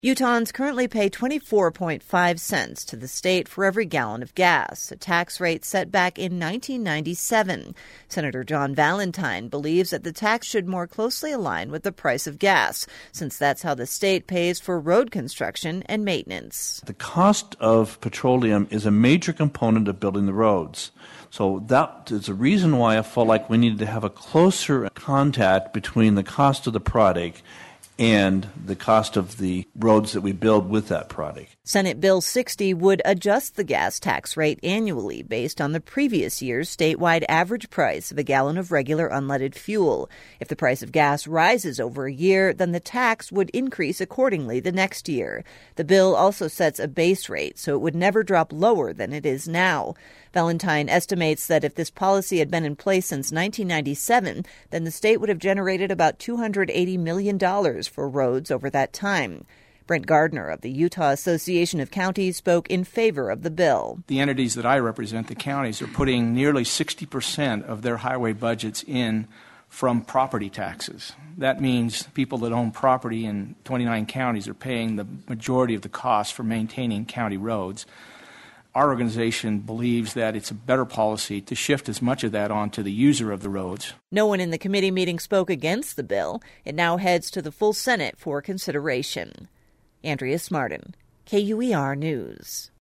Utahns currently pay 24.5 cents to the state for every gallon of gas, a tax rate set back in 1997. Senator John Valentine believes that the tax should more closely align with the price of gas, since that's how the state pays for road construction and maintenance. The cost of petroleum is a major component of building the roads. So that is a reason why I felt like we needed to have a closer contact between the cost of the product and the cost of the roads that we build with that product. Senate Bill 60 would adjust the gas tax rate annually based on the previous year's statewide average price of a gallon of regular unleaded fuel. If the price of gas rises over a year, then the tax would increase accordingly the next year. The bill also sets a base rate, so it would never drop lower than it is now. Valentine estimates that if this policy had been in place since 1997, then the state would have generated about $280 million for roads over that time. Brent Gardner of the Utah Association of Counties spoke in favor of the bill. The entities that I represent, the counties, are putting nearly 60% of their highway budgets in from property taxes. That means people that own property in 29 counties are paying the majority of the cost for maintaining county roads. Our organization believes that it's a better policy to shift as much of that onto the user of the roads. No one in the committee meeting spoke against the bill. It now heads to the full Senate for consideration. Andrea Smartin, KUER News.